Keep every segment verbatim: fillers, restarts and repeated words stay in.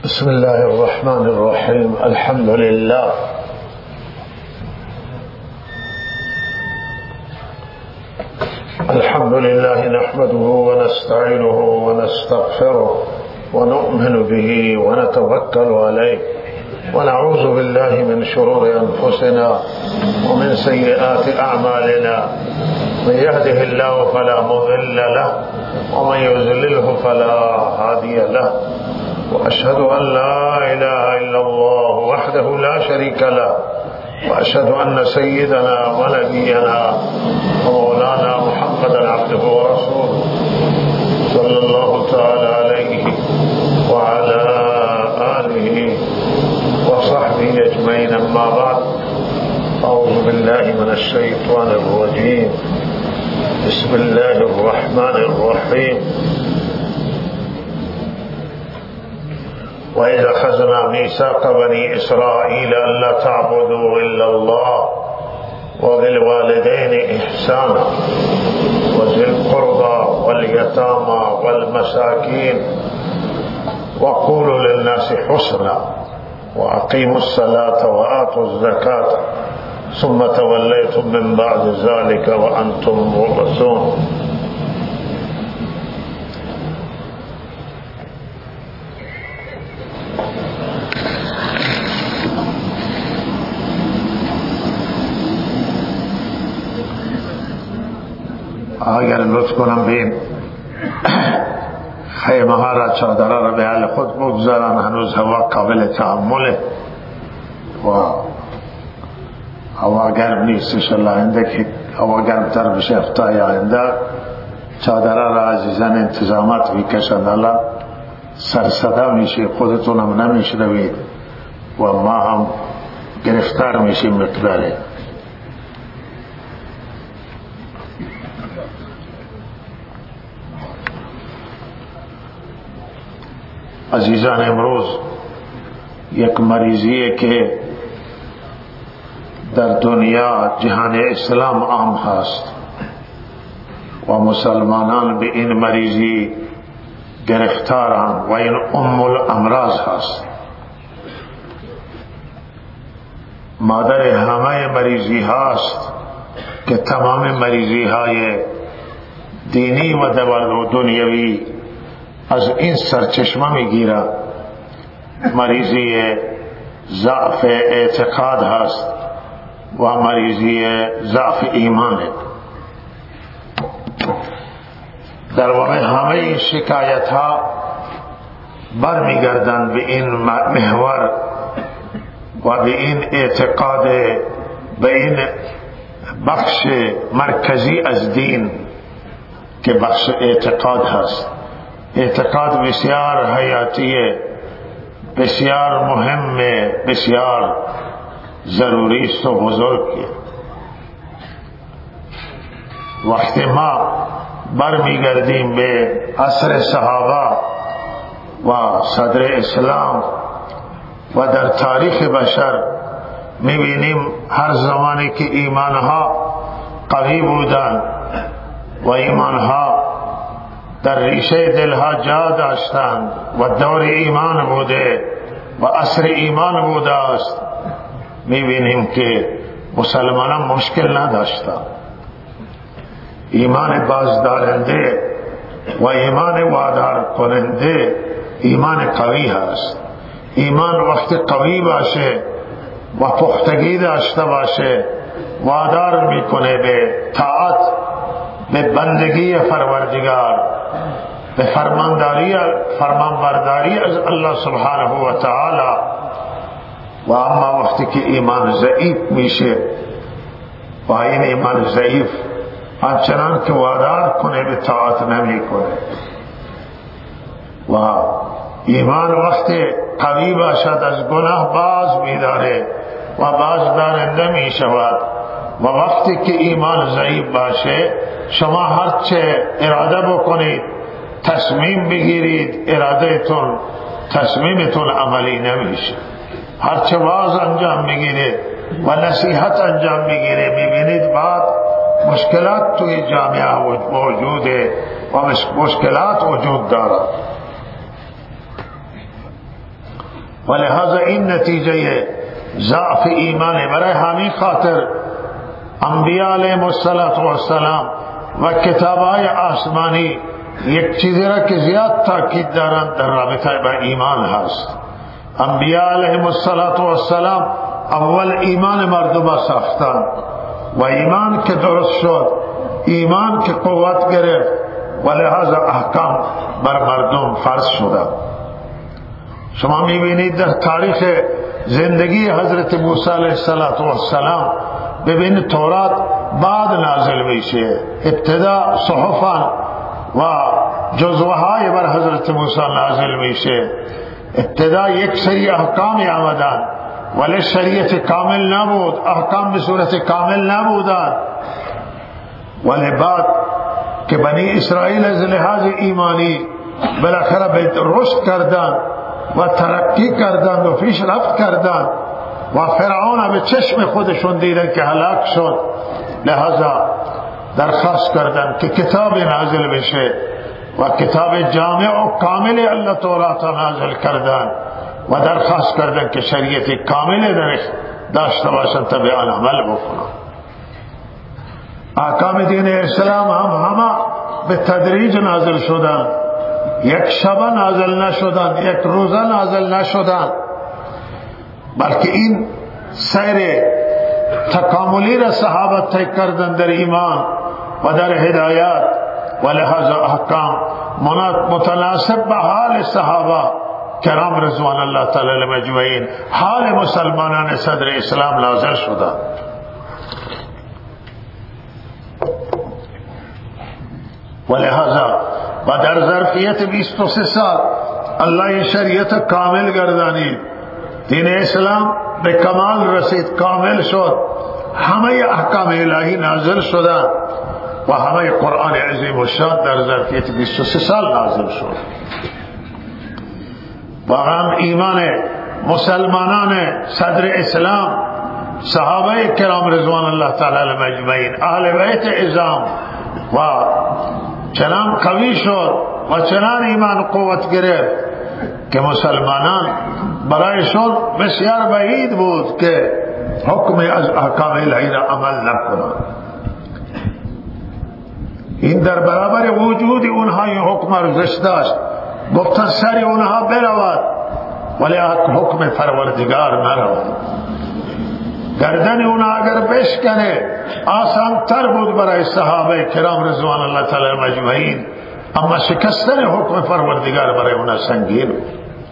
بسم الله الرحمن الرحيم. الحمد لله الحمد لله نحمده ونستعينه ونستغفره ونؤمن به ونتوكل عليه ونعوذ بالله من شرور أنفسنا ومن سيئات أعمالنا. من يهده الله فلا مضل له ومن يضلله فلا هادي له، وأشهد أن لا إله إلا الله وحده لا شريك له، وأشهد أن سيدنا ونبينا ومولانا محمدا عبده ورسوله صلى الله تعالى عليه وعلى آله وصحبه أجمعين. أما بعد، أعوذ بالله من الشيطان الرجيم. بسم الله الرحمن الرحيم. وإذا أخذنا ميثاق بني إسرائيل ألا تعبدوا إلا الله وبالوالدين إحسانا وذي القربى واليتامى والمساكين وقولوا للناس حسنا وأقيموا الصلاة وآتوا الزكاة ثم توليتم من بعد ذلك وأنتم مبصرون. اگر لطف کنم بین خیمه ها را چادرها را به حال خود بگذارن، هنوز هوا قابل تحمله و هوا گرم نیست. انشاءالله آینده که هوا گرمتر بشه هفته آینده چادرها را عزیزان انتظامات میکشند. الان سرصدا میشه، خودتون هم نمیشنوید و ما هم گرفتار میشیم مقداره. عزیزان، امروز یک مریضیه که در دنیا جهان اسلام عام هست و مسلمانان به این مریضی گرفتارند و این ام الامراض هست. مادر همه مریضی هست که تمام مریضی های دینی و دنیوی از این سرچشمه میگیره. مریضی ضعف اعتقاد هست و مریضی ضعف ایمان. در واقع همه این شکایت ها برمیگردند به این محور و به این اعتقاد، به این بخش مرکزی از دین که بخش اعتقاد هست. اعتقاد بسیار حیاتیه، بسیار مهمه، بسیار ضروری است و بزرگه. وقتی ما برمیگردیم به عصر صحابه و صدر اسلام و در تاریخ بشر، میبینیم هر زمانی که ایمانها قوی بودن و ایمانها در ریشه دلها جا داشتند و دور ایمان بوده و عصر ایمان بوده است، میبینیم که مسلمانان مشکل نداشتند. ایمان بازدارنده و ایمان وادار کننده ایمان قوی هست. ایمان وقتی قوی باشه و پختگی داشته باشه، وادار میکنه به طاعت، به بندگی پروردگار، به فرمانداری فرمانبرداری از الله سبحانه و تعالی. و اما وقتی که ایمان ضعیف میشه و این ایمان ضعیف آنچنان که وادار کنه به طاعت نمی کنه. و ایمان وقتی قوی باشد از گناه باز می‌داره و باز دارنده می شود. و وقتی که ایمان ضعیف باشه، شما هرچه اراده بکنید، تصمیم بگیرید، ارادهتون تصمیمتون عملی نمیشه. هرچه واز انجام بگیرید و نصیحت انجام بگیرید، میبینید بعد مشکلات توی جامعه موجوده و مشکلات وجود دارد. و لہذا این نتیجه ضعف ایمان. برای همین خاطر انبیاء علیهم السلام و کتابهای آسمانی یک چیزی را که زیاد تاکید دارند در رابطه با ایمان هست. انبیاء علیهم السلام اول ایمان مردم را ساختند و ایمان که درست شد، ایمان که قوت گرفت و لہذا احکام بر مردم فرض شده. شما میبینید در تاریخ زندگی حضرت موسی علیه السلام ببینید تورات بعد نازل میشه، ابتدا صحفا و جزوهای بر حضرت موسی نازل میشه. ابتدا یک سری احکامی آمدن ولی شریعت کامل نبود، احکام به صورت کامل نبودن. ولی بعد که بنی اسرائیل از لحاظ ایمانی بالاخره به رشد کردند و ترقی کردند و پیشرفت کردند و فرعون به چشم خودشون دیدن که هلاک شد، لہذا درخواست کردند که کتاب نازل بشه و کتاب جامع و کامل الله تورات نازل کردند و درخواست کردند که شریعت کامل درش داشته باشند تا به آن عمل بکنند. احکام دین اسلام هم همه به تدریج نازل شدند، یک شب نازل نشدند، یک روزه نازل نشدند، بلکه این سیر تکاملی را صحابه طی کردند در ایمان و در هدایت و لہذا احکام متناسب به حال صحابه کرام رضوان الله تعالی علیهم اجمعین، حال مسلمانان صدر اسلام نازل شده. و لہذا و در ظرفیت بیست و سه سال الله شریعت کامل گردانید، دین اسلام به کمال رسید، کامل شد، همه احکام الهی نازل شده و همه قرآن عظیم و شان در ظرفیت بیست و سه سال نازل شد. واقعا ایمان مسلمانان صدر اسلام، صحابه کرام رضوان الله تعالی علیهم اجمعین، اهل بیت اعظام و چنان قوی شد و چنان ایمان قوت گرفت که مسلمانان برایشون بسیار بعید بود که حکم از احکام الهی را عمل نکنند. این در برابر وجود اونها این حکم ارزش داشت، گفتن سر اونها برود ولی حکم پروردگار نرود. گردن اونها اگر بشکنه آسان تر بود برای صحابه کرام رضوان الله تعالی مجمعین، اما شکستن حکم پروردگار برای اونها سنگین بود.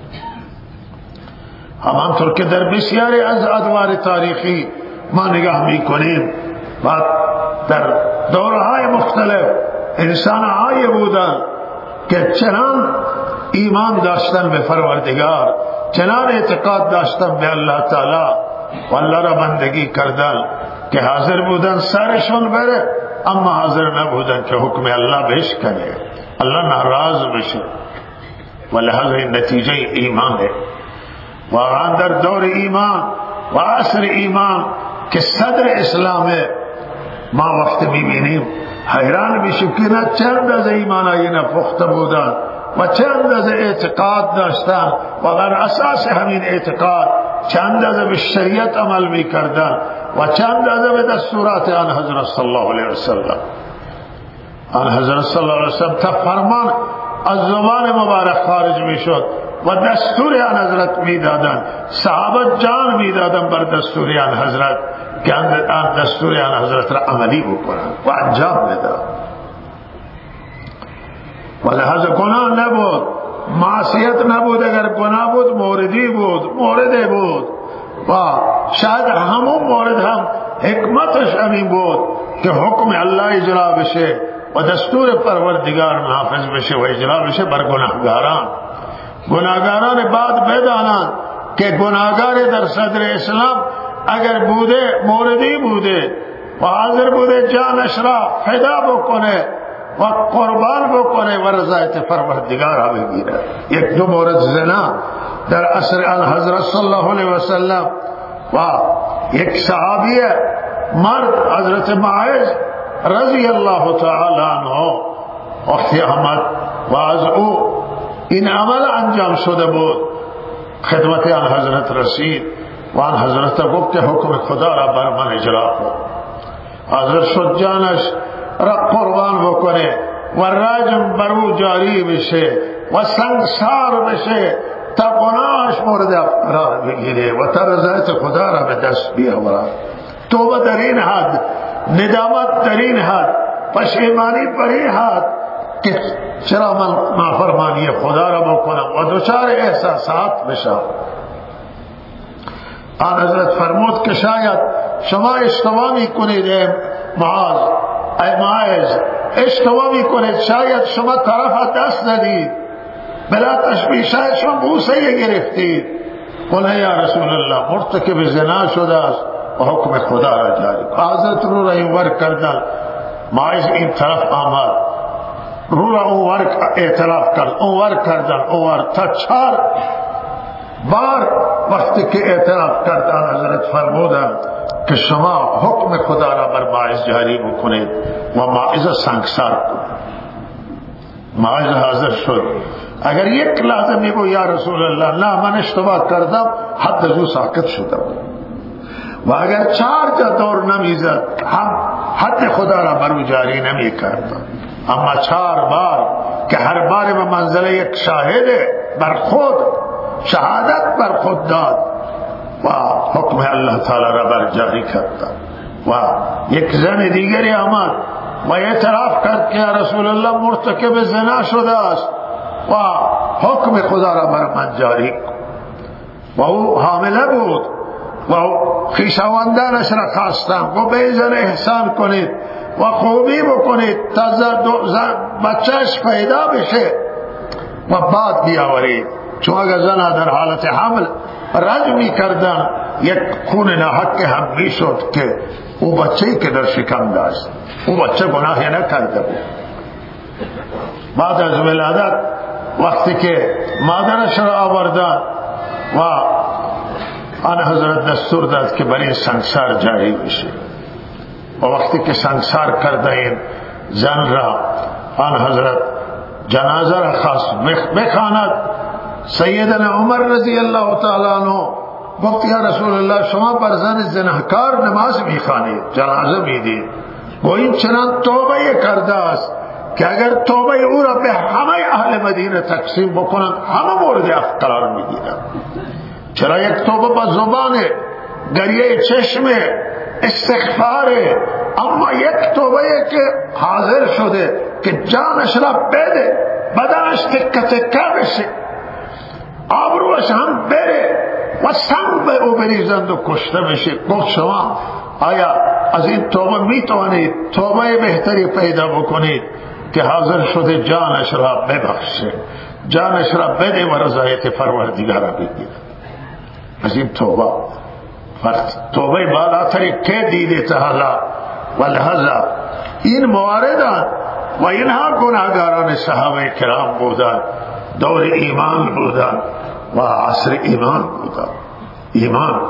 همانطور که در بسیاری از ادوار تاریخی ما نگاه میکنیم و در دورهای مختلف انسانهای بودن که چنان ایمان داشتن به پروردگار، چنان اعتقاد داشتن به الله تعالی و الله را بندگی کردن که حاضر بودن سرشون بره، اما حاضر نبودن که حکم الله بشکنه، الله ناراض بشه. و لحاظ نتیجه ایمان ہے. واقعا در دور ایمان و عصر ایمان که صدر اسلام ما وقت میبینیم حیران میشیم که نه چند از ایمانایی نپخته بودن و چند از اعتقاد داشتن و بر اساس همین اعتقاد چند از به شریعت عمل میکردن و چند از به دستورات آن حضرت صلی الله علیه وسلم. آن حضرت صلی الله علیه وسلم تا فرمان از زبان مبارک خارج میشد و دستور آن حضرت میدادن، صحابه جان میدادن بر دستور آن حضرت که آن دستور آن حضرت را عملی بکنند و انجام بدن. و لحاظ گناه نبود، معصیت نبود، اگر گناه بود موردی بود، مورد بود و شاید همون مورد هم حکمتش همین بود که حکم الله اجرا بشه و دستور پروردگار نافذ بشه و اجرا بشه بر گناهگاران. گناهگاران بعد بدانند که گناهگار در صدر اسلام اگر بوده موردی بوده و حاضر بوده جانش را فدا بکنه و قربان بکنه و رضایت پروردگار را بگیره. یک دو مورد زنا در عصر آن حضرت صلی الله علیه وسلم و یک صحابی مرد حضرت معاذ رضی الله تعالی عنه وقتی آمد و از او این عمل انجام شده بود، خدمت آن حضرت رسید و آن حضرت گفت که حکم خدا را بر من اجرا کن. حضرت شد جانش را قربان بکنه و رجم بر او جاری بشه و سنگسار بشه تا گناهش مورد قرار بگیره و تا رضایت خدا را به دست بیاورد. توبه در این حد، ندامت در این حد، پشیمانی بر این حد که چرا من نافرمانی خدا را بکنم و دچار احساسات بشم. آن حضرت فرمود که شاید شما اشتباه میکنید ای معاذ، ای معاذ اشتباه میکنید، شاید شما طرف دست ندید، بلا تشبیه شاید شما بوسه گرفتید. قل یا رسول الله مرتکب زنا شده است و حکم خدا را جاری. حضرت رو را اینور کردن، معاذ این طرف آمد، رو را اونور اعتراف کرد، اونور کردن، اونور تا چار بار وقتی که اعتراف کردن حضرت فرمودند که شما حکم خدا را بر معاذ جاری بکنید و معاذ سنگسار کنید. معاذ حاضر شد. اگر یک لحظه میگو یا رسول الله نه من اشتباه کردم، حد از او ساکت شدم و اگر چهار جا دور نمیزد هم حد خدا را بر او جاری نمی کردم. اما چهار بار که هر بار به منزله یک شاهد بر خود شهادت بر خود داد و حکم الله تعالی را بر جاری کرد و یک زن دیگری آمد و اعتراف کرد که یا رسول الله مرتکب زنا شده است و حکم خدا را بر من جاری کن. و او حامله بود و خویشاوندانش را خواستم و به زن احسان کنید و خوبی بکنید تا بچهش پیدا بشه و بعد بیاورید، چون اگر زن در حالت حمل رجم می کردن یک خون ناحق هم می شد که او بچه‌ای که در شکم داشت، او بچه گناهی نکرده بود. بعد از ولادت وقتی که مادرش را آوردن و آن حضرت دستور داد که برای سنگسار جاری بشه و وقتی که سنگسار کرده این زن را آن حضرت جنازه را خواست بخواند. سیدنا عمر رضی الله تعالی عنہ گفت یا رسول الله شما بر زن زناکار نماز میخوانید، جنازه میدید، و این چنان توبه کرده است که اگر توبه او را به همه اهل مدینه تقسیم بکنند همه مورد عفو قرار میگیرند. چرا یک توبه با زبان، گریه چشم، استغفار، اما یک توبه که حاضر شده که جانش را بده، بدنش تکه تکه بشه، آبروش هم بره و سنگ به او بریزند و کشته بشه. گفت شما آیا از این توبه میتوانید توبه بهتری پیدا بکنید که حاضر شده جانش را ببخشه، جانش را بده و رضایت پروردگار را بگیرد؟ از این توبه توبه بالاتری که دیده تا حالا. و لحظه این مواردان و اینها گناهگاران صحابه کرام بودن، دور ایمان بودن و عصر ایمان بودن. ایمان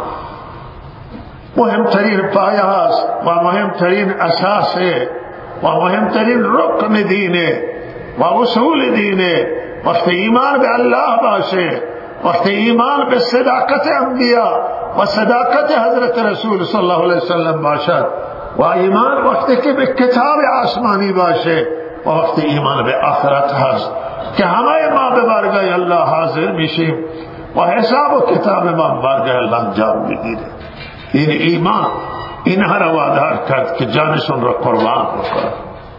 مهمترین پایه است و مهمترین اساس و مهمترین رکن دینه و اصول دینه. وقتی ایمان به الله باشه، وقتی ایمان به صداقت انبیاء و صداقت حضرت رسول صلی الله علیه وسلم باشد، و ایمان وقتی که به کتاب آسمانی باشه، و وقتی ایمان به آخرت هست که همه ما به بارگاه الله حاضر میشیم و حساب و کتاب ما بارگاه الله انجام میگیره. این ایمان اینها را وادار کرد که جانشون را قربان بکنه.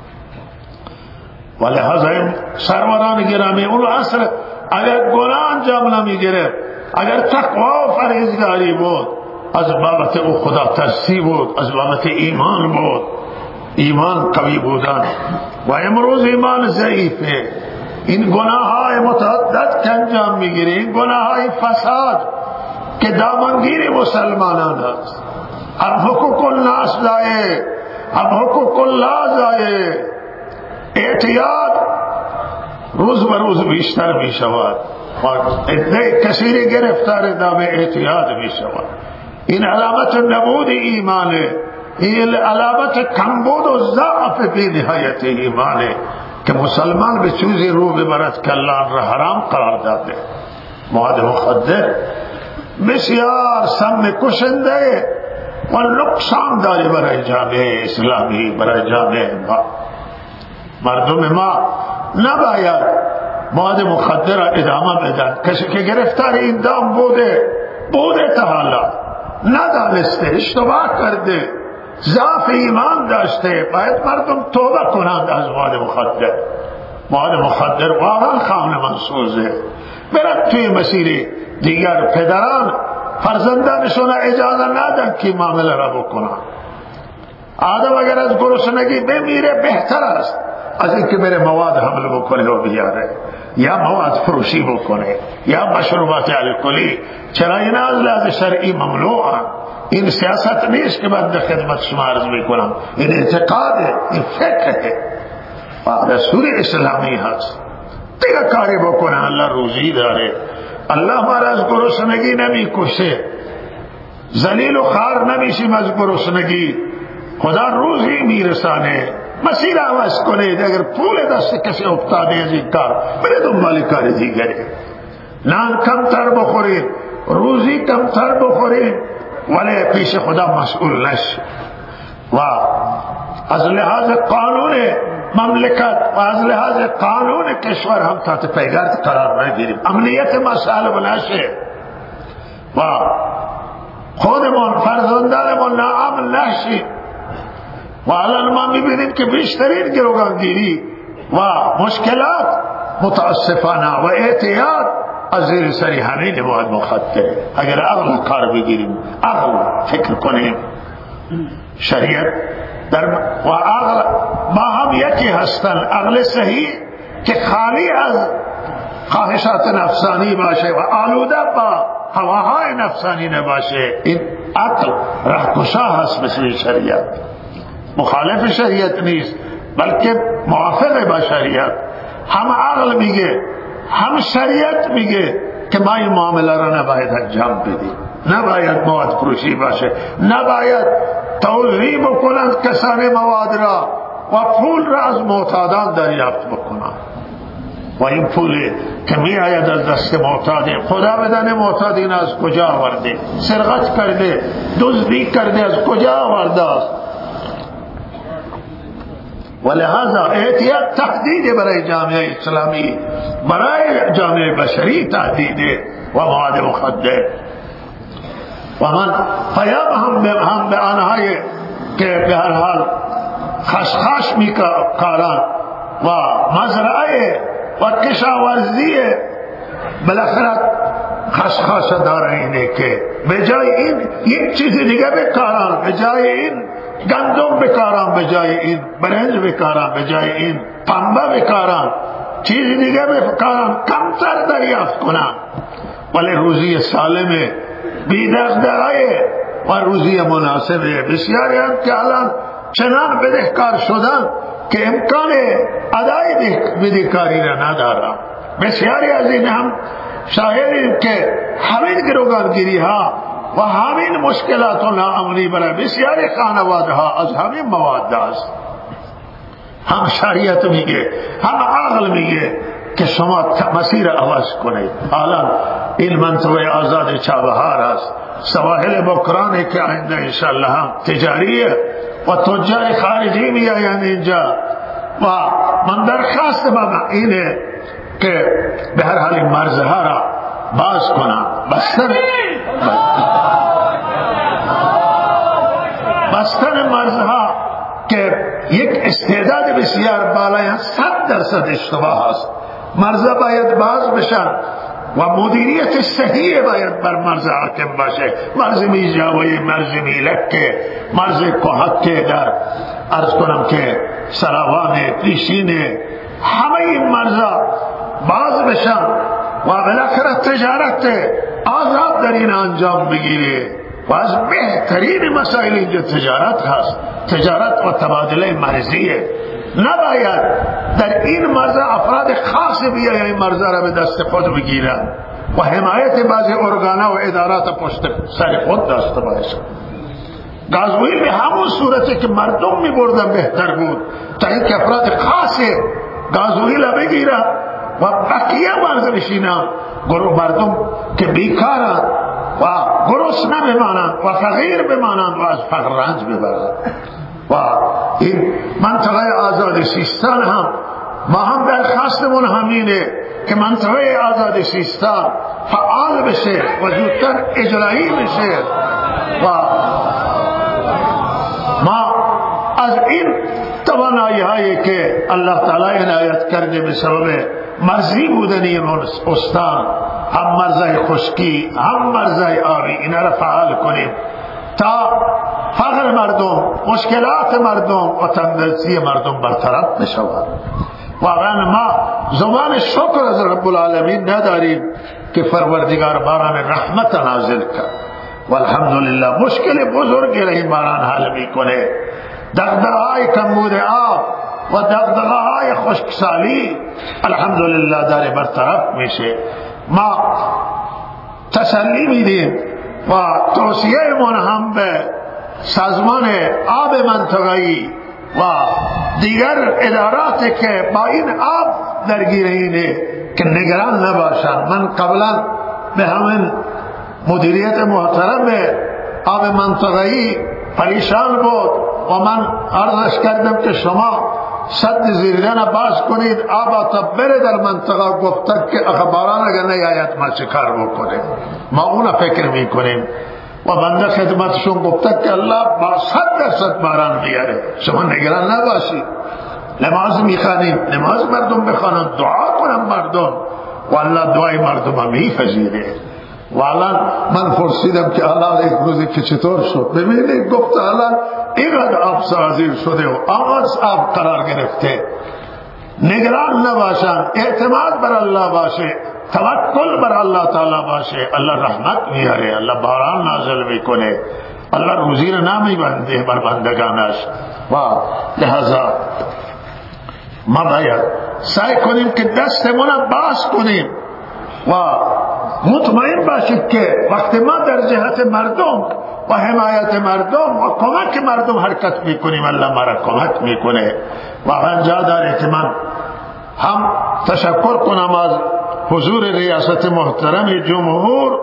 و لحاظا سروران گرامی اون اصل اگر گناه انجام نمیگیره، اگر تقوا و فرهیزگاری بود، از بابت او خدا ترسی بود، از بابت ایمان بود، ایمان قوی بودن. و امروز ایمان ضعیفه. این گناه های متعدد که انجام میگیره، این گناه های فساد که دامنگیر مسلمانان است، هم حقوق الناس ضایع، هم حقوق الله ضایع. اعتیاد روز به روز بیشتر می شود و ادعای کثیری گرفتار دام اعتیاد می شود. این علامت نبود ایمانه، این علامت کمبود و ضعف بی نهایت ایمانه که مسلمان به چیزی رو ببرد که الله را حرام قرار داده مواد مخدر بسیار سم کشنده و نقصان داری برای جامعه اسلامی، برای جامعه ما. مردم ما نباید مواد مخدر را ادامه بدن. کسی که گرفتار این دام بوده بوده تا حالا ندانسته، اشتباه کرده، ضعف ایمان داشته، باید مردم توبه کنند از مواد مخدر. مواد مخدر واقعا خانه منسوزه. برد توی مسیر دیگر پدران فرزندانشون اجازه ندن که معامله را بکنن. آدم اگر از گرسنگی بمیره بهتر است از اینکه بره مواد حمل بکنه و بیاره یا مواد فروشی بکنه یا مشروبات الکلی. چرا این از لحاظ شرعی ممنوعه. این سیاست نیست که من در خدمت شما عرض میکنم، این اعتقاده، این فکره و دستور اسلامی هست. دیگه کاری بکنه، الله روزی داره، الله ما را از گرسنگی نمیکشه، ذلیل و خوار نمیشیم از گرسنگی، خدا روزی میرسانه. مسیر عوض کنید. اگر پول دست کسی افتاده از این کار بره دنبال کار دیگری. نان کمتر بخورید، روزی کمتر بخورید، ولی پیش خدا مسئول نشید. و از لحاظ قانون مملکت و از لحاظ قانون کشور هم تحت پیگرد قرار نگیریم، امنیت مسائل نشه و خودمون فرزندانمون ناامن نشیم. و الان ما میبینیم که بیشترین گروگانگیری و مشکلات متاسفانه و اعتیاد از زیر سری همین مواد مخدره. اگر عقل کار بگیریم، عقل فکر کنیم، شریعت در و عقل ما هم یکی هستن. عقل صحیح که خالی از خواهشات نفسانی باشه و آلوده با هواهای نفسانی نباشه، این عقل رهکشا هست. مثل شریعت مخالف شریعت نیست بلکه موافق با شریعت. هم عقل میگه هم شریعت میگه که ما این معامله را نباید انجام بدیم، نباید مواد فروشی باشه، نباید توزیع بکنند کسان مواد را و پول را از معتادان دریافت بکنند. و این پول که می آید از دست معتادین، خدا بدن معتادین از کجا آورده؟ سرقت کرده، دزدی کرده، از کجا آورده است؟ ولهذا احتیاط تهدید برای جامعه اسلامی، برای جامعه بشری تهدید و مواد مخدر. و من پیام هم به هم به آنهای که به هر حال خشخاش میکارند و مزرعه و کشاورزی بالاخره خشخاش داره اینه که به جای این یک چیز دیگه بکارن، به جای این گندم بکارن، به جای این برنج بکارن، به جای این پنبه بکارن، چیز دیگه بکارن، کمتر دریافت کنن ولی روزی سالمه، بی‌دغدغه و روزی مناسبه. بسیاری هم که الان چنان بدهکار شدن که امکان ادای بدهکاری را ندارن. بسیاری از این هم شاهدیم که همین گروگانگیری ها و همین مشکلات و ناامنی برای بسیاری خانواده ها از همین مواد است. هم شریعت میگه هم عقل میگه که شما مسیر عوض کنید. حالا این منطقه آزاد چابهار است، سواحل بکرانی که آینده انشاءالله هم تجاریه و تجار خارجی میآیند اینجا و من درخواست من اینه که به هر حال این مرزها را باز کنم. بستن بستن مرزها که یک استعداد بسیار بالای صد درصد اشتباه است. مرزها باید باز بشن و مدیریت صحیح باید بر مرز حاکم باشه. مرز میجاوی، مرز میلکه، مرز کوهکه، در عرض کنم که سراوان، پیشینه، همه این مرزها باز بشن و بالاخره تجارت آزاد در این انجام بگیره. و از بهترین مسائل اینجا تجارت هست، تجارت و تبادله مرزیه. نباید در این مرز افراد خاص بیاید این مرز را به دست خود بگیرند و حمایت بعضی ارگانا و ادارات پشت سر خود داشته باشند. گازوئیل به همون صورتی که مردم می بردن بهتر بود تا اینکه افراد خاص گازوئیل بگیرند و بقیه مرزنشینان گروه مردم که بیکارند و گرسنه بمانند و فقیر بمانند و از فقر رنج ببرند. و این منطقه آزاد سیستان هم ما هم درخواستمون همینه که منطقه آزاد سیستان فعال بشه و زودتر اجرایی بشه و ما از این توانایی هایی که الله تعالی عنایت کرده به سبب مرزی بودنی استان، هم مرزای خشکی هم مرزای آبی، اینا را فعال کنیم تا فقر مردم، مشکلات مردم و تندرسی مردم برطرف بشود. واقعا ما زمان شکر از رب العالمین نداریم که پروردگار باران رحمت نازل کرد و الحمدلله مشکل بزرگی را این باران حل میکنه. دغدغه‌های کمبود آب و دغدغه‌های خشکسالی الحمدلله داره برطرف میشه. ما تسلی میدیم و توصیه من هم به سازمان آب منطقه‌ای و دیگر اداراتی که با این آب درگیر اینه که نگران نباشند. من قبلا به همین مدیریت محترم آب منطقه‌ای پریشان بود و من عرضش کردم که شما سد زیردن باز کنید، آب تا بره در منطقه. گفتن که اخباران اگر نیاید ما چه کار بکنیم؟ ما اونا فکر میکنیم و بنده خدمتشون گفتن که الله با صد درصد باران بیاره، شما نگران نباشید. نماز میخوانیم، نماز مردم بخوانند، دعا کنم مردم و الله دعای مردم هم میپذیره. و الان من پرسیدم که الان یک روزی که چطور شد؟ ببینید گفت الان اینقدر آب سازیر شده و آماز آب قرار گرفته. نگران نباشن، اعتماد بر الله باشه، توکل بر الله تعالی باشه، الله رحمت میاره، الله باران نازل میکنه، الله روزی رو نمیبنده بر بندگانش. و لحظا ما باید سعی کنیم که دستمون باز کنیم و مطمئن باشید که وقتی ما در جهت مردم و حمایت مردم و کمک مردم حرکت میکنیم، الله ما را کمک میکنه. و انجا داره که من هم تشکر کنم از حضور ریاست محترم جمهور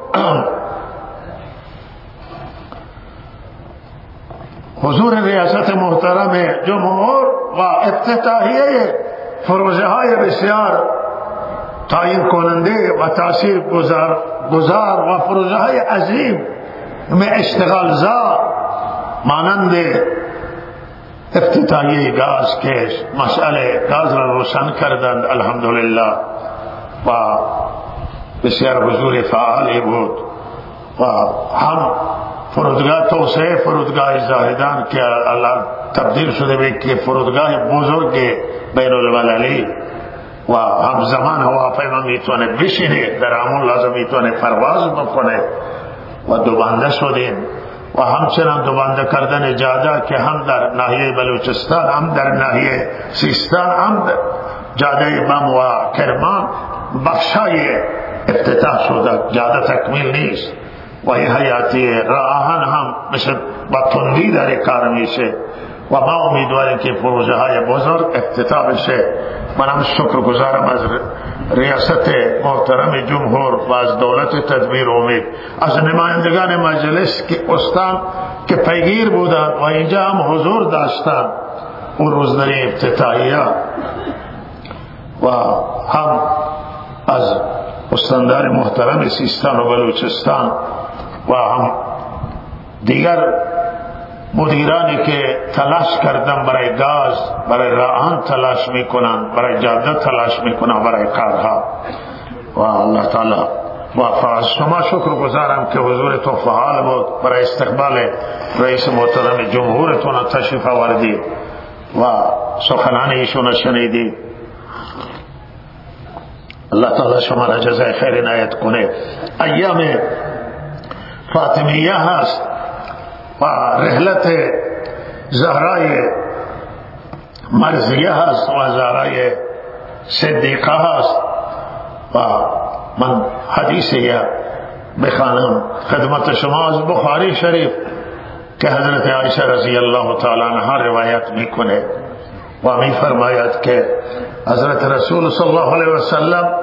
حضور ریاست محترم جمهور و افتتاحیه پروژه های بسیار تعیین کننده و تاثیر گذار, گذار و پروژه های عظیم میں اشتغال زا مانند افتتاحیه گاز کش مسئله گاز را روشن کردند الحمدلله و بسیار حضور فعالی بود. و هم فرودگاه توسعه فرودگاه زاهدان که الان تبدیل شده به که فرودگاه بزرگ بین المللی و همزمان هواپیما میتونه بشینه در همون لحظه میتونه پرواز بکنه و دوبنده شدیم. و همچنان دوبنده کردن جاده که هم در ناحیه بلوچستان هم در ناحیه سیستان هم در جاده بم و کرمان بخشای افتتاح شده، جاده تکمیل نیست و این حیاتی راهان هم مثل با تندی در کار میشه و ما امیدواریم که پروژه های بزرگ افتتاح بشه. منم شکر گزارم از ریاست محترم جمهور و از دولت تدبیر امید، از نمایندگان مجلس که استان که پیگیر بودند و اینجا هم حضور داشتند اون روز در افتتاحیه، و هم از استاندار محترم سیستان و بلوچستان و هم دیگر مدیرانی که تلاش کردن برای گاز، برای راهان تلاش میکنن، برای جاده تلاش میکنن، برای کارها. و الله تعالی موفق. از شما شکر گزارم که حضورتون فعال بود برای استقبال رئیس محترم جمهورتون تشریف آوردید و سخنان ایشون شنیدید. الله تعالی شما را جزای خیر عنایت کنه. ایام فاطمیه هست و رحلت زهرای مرزیه هست و زهرای صدیقه هست و من حدیثی بخوانم خدمت شما از بخاری شریف که حضرت عایشه رضی الله تعالی عنها روایت میکنه و میفرماید که حضرت رسول صلی الله علیه وسلم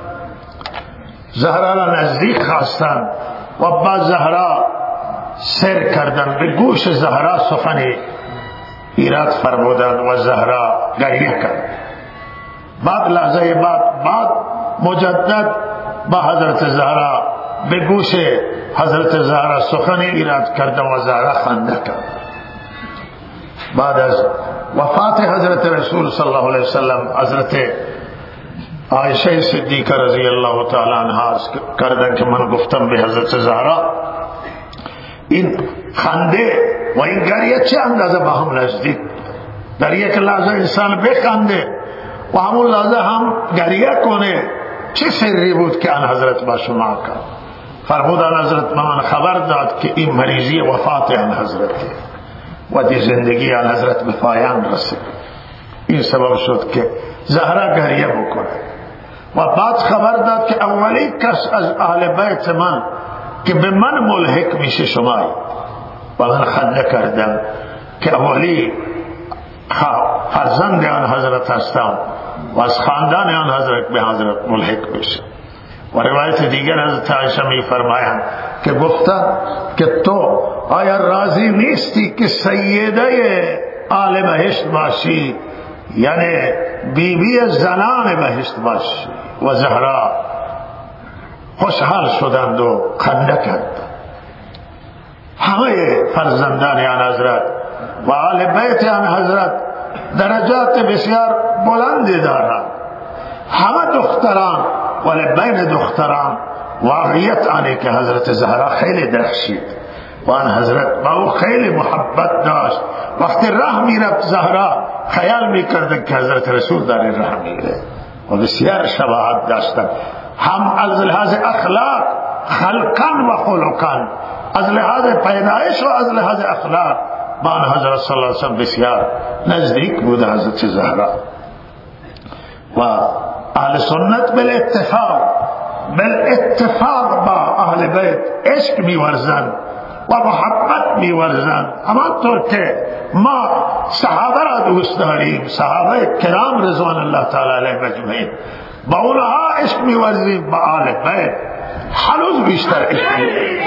زهرا را نزدیک خواستند و با زهرا سر کردند، به گوش زهرا سخنی ایراد فرمودند و زهرا گریه کرد. بعد لحظه بعد بعد مجدد با حضرت زهرا به گوش حضرت زهرا سخنی ایراد کردند و زهرا خنده کرد. بعد از وفات حضرت رسول صلی الله علیه وسلم حضرت عایشه صدیقه رضی الله تعالی عنها کردن که من گفتم به حضرت زهرا این خنده و این گریه چه اندازه با هم نزدیک، در یک لحظه انسان بخنده و همون لحظه هم گریه کنه، چه سری بود که آن حضرت با شما کرد؟ فرمودن حضرت من خبر داد که این مریضی وفات آن حضرت و دی زندگی آن حضرت به پایان رسید. این سبب شد که زهرا گریه بکنه و بعد خبر داد که اولی کس از اهل بیت من که به من ملحق میشه شمایی. و من خنده کردم که اولی فرزند آن حضرت هستم و از خاندان آن حضرت به حضرت ملحق بشه. و روایت دیگر حضرت عایشه می فرمایند که گفتن که تو آیا راضی نیستی که سیده آل بهشت باشی، یعنی بیبی زنان بهشت باشی؟ و زهرا خوشحال شدند و خنده کردند. همه فرزندان آن حضرت و آل بیت آن حضرت درجات بسیار بلندی دارند. همه دختران، ولی بین دختران واقعیت آنه که حضرت زهرا خیلی درخشید و آن حضرت با او خیلی محبت داشت. وقتی راه میرفت زهرا خیال میکرد که حضرت رسول داره راه میره و بسیار شباهت داشتند، هم از لحاظ اخلاق خلقان و خلقان، از لحاظ پیدایش و از لحاظ اخلاق با آن حضرت صلی الله علیه وسلم بسیار نزدیک بود حضرت زهرا. و اهل سنت بالاتفاق بالاتفاق با اهل بیت عشق می‌ورزند و محبت می‌ورزند، همانطور که ما صحابه را دوست داریم، صحابه کرام رضوان الله تعالی علیهم اجمعین، با اونها عشق می‌ورزیم، با اهل بیت هنوز بیشتر عشق می‌ورزیم.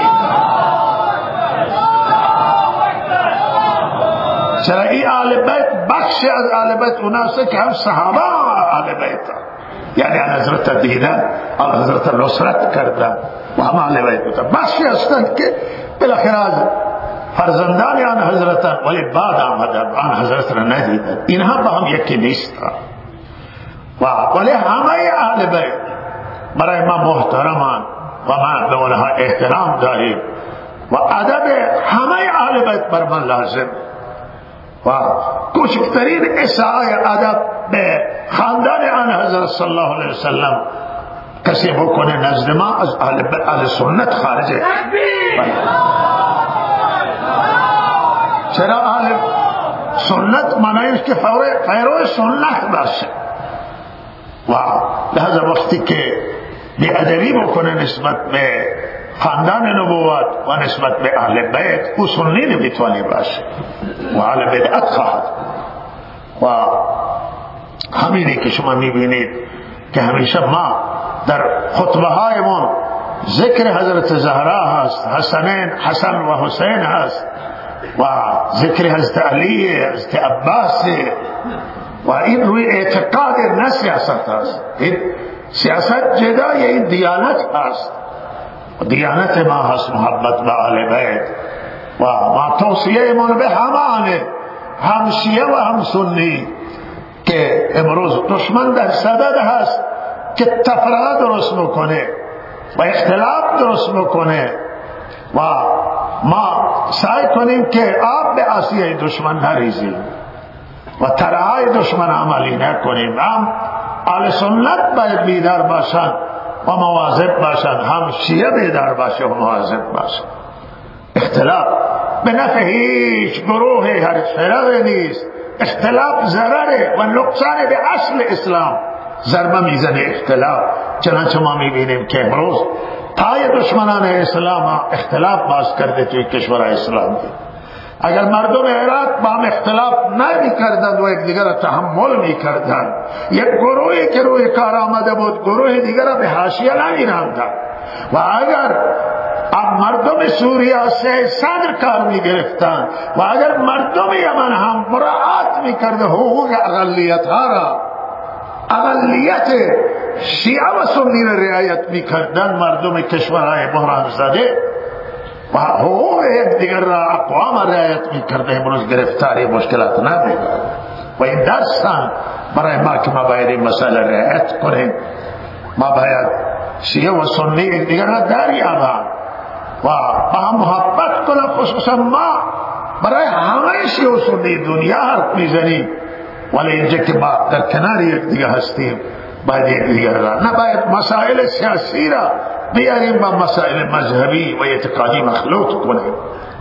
چرا این اهل بیت بخشی از اهل بیت اوناست که هم صحابه اهل بیت، یعنی آن حضرت دیدن، آن حضرت نصرت کردن و هم اهل بیت بودن. بخشی هستند که بالاخره از فرزندان آن حضرتن ولی بعد آمدن آن حضرت را ندیدن، اینها با هم یکی نیستند. و ولی همه اهل بیت برای ما محترمان و ما به اونها احترام داریم و ادب همه اهل بیت بر من لازم و کوچکترین اساءه ادب به خاندان آن حضرت صلی الله علیه وسلم کسی بکنه نزد ما از اهل سنت خارجه. چرا اهل سنت معنیش که پیرو سنت باشه و لحظه وقتی که بی‌ادبی بکنه نسبت به خاندان نبوت و نسبت به اهل بیت او سنی نمیتونه باشه و اهل بدعت خواهد. و همینی که شما میبینید که همیشه ما در خطبه هایمون ذکر حضرت زهرا هست، حسنین حسن و حسین هست و ذکر حضرت علی، حضرت عباس، و این روی اعتقاد نه سیاست هست. این سیاست جدای این دیانت هست، دیانت ما هست محبت به اهل بیت و ما توصیه من به همانه، هم شیعه و هم سنی، که امروز دشمن در صدد هست که تفرقه درست میکنه و اختلاف درست میکنه و ما سعی کنیم که آب به آسیه دشمن نریزیم و طرحهای دشمن عملی نکنیم. هم اهل سنت باید بیدار باشند و مواظب باشند، هم شیعه بیدار باشه و مواظب باشند. اختلاف به نفع هیچ گروه هر فرقه نیست، اختلاف ضرره و نقصان به اصل اسلام ضربه میزنه اختلاف. چنانچه ما میبینیم که امروز پای دشمنان اسلام اختلاف باز کرده توی کشور اسلام. اگر مردم عراق با هم اختلاف نمی کردند و یک دیگر را تحمل می کردند، یک گروهی که روی کار آمده بود گروه دیگر را به حاشیه نمی راندند و اگر مردم سوریه سه صدر کار می گرفتند و اگر مردم یمن هم مراعات می کرده حقوق اقلیت ها را، اقلیت شیعه و سنی را رعایت می کردن، مردم کشورهای بحران زده و حقوق یک دیگر را اقوام رعایت می کرده، امروز گرفتاری مشکلات نمی و این درس هم برای ما که ما باید این مسئله رعایت کنیم. ما باید شیعه و سنی یک دیگر را دریابند و با هم محبت کنند. خصوصا ما برای همه شیعه و سنی دنیا حرف میزنیم، ولی اینجا که ما در کنار یک دیگه هستیم باید یک دیگر را، نباید مسائل سیاسی را بیاریم با مسائل مذهبی و اعتقادی مخلوط کنیم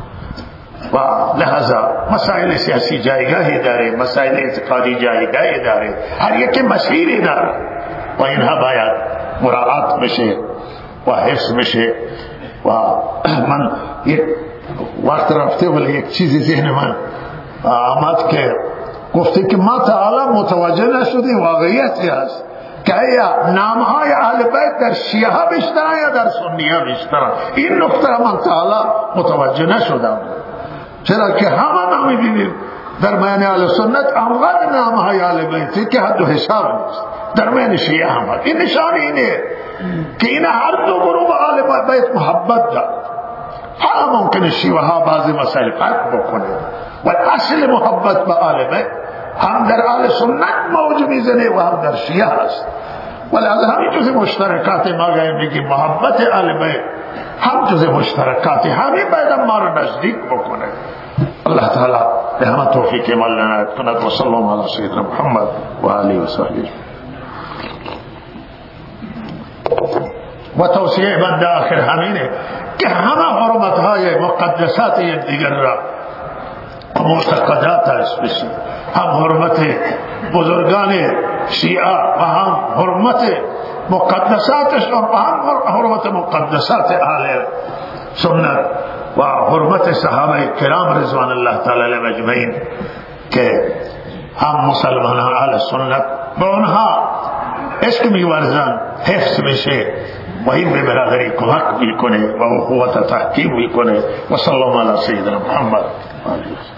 و لحظا مسائل سیاسی جایگاهی داره، مسائل اعتقادی جایگاهی داره، هر یکی مسیری داره و اینها باید مراعات بشه و حفظ بشه. و من یک وقت رفته ولی یک چیزی ذهن من آمد که گفته که ما تعالی متوجه نشدیم واقعیتی هست که ایا نامهای اهل بیت در شیعه ها بیشترن یا در سنی ها بیشترن. این نکته من تعالی متوجه نشدم، چرا که همه نامی بینیم در میان اهل سنت انقدر نامهای اهل بیتی که حد و حساب نیست، در میان شیعه هم هست. این نشان اینه که این هر دو گروه به اهل بیت محبت دارد. حالا ممکن شیعه ها بعضی مسائل فرق بکنه و اصل محبت به اهل بیت هم در اهل سنت موج میزنه و هم در شیعه هست، ولی از همین جز مشترکات ما گاهی میگیم محبت اهل بیت هم جز مشترکات همین باید ما رو نزدیک بکنه. الله تعالی به همه توفیق ما عنایت کند و صلی الله علی سیدنا محمد و آله و صحبه. و توصیه بنده آخر همینه که همه حرمتهای مقدسات یک دیگر را معتقدات است، هم حرمت بزرگان شیعه و هم حرمت مقدساتش و هم حرمت مقدسات اهل سنت و حرمت صحابه کرام رضوان الله تعالی علیهم اجمعین که هم مسلمانان اهل سنت به اونها عشق می‌ورزند حفظ میشه و این به برادری کمک میکنه و اخوت تحکیم میکنه. و صلی الله علی سیدنا محمد.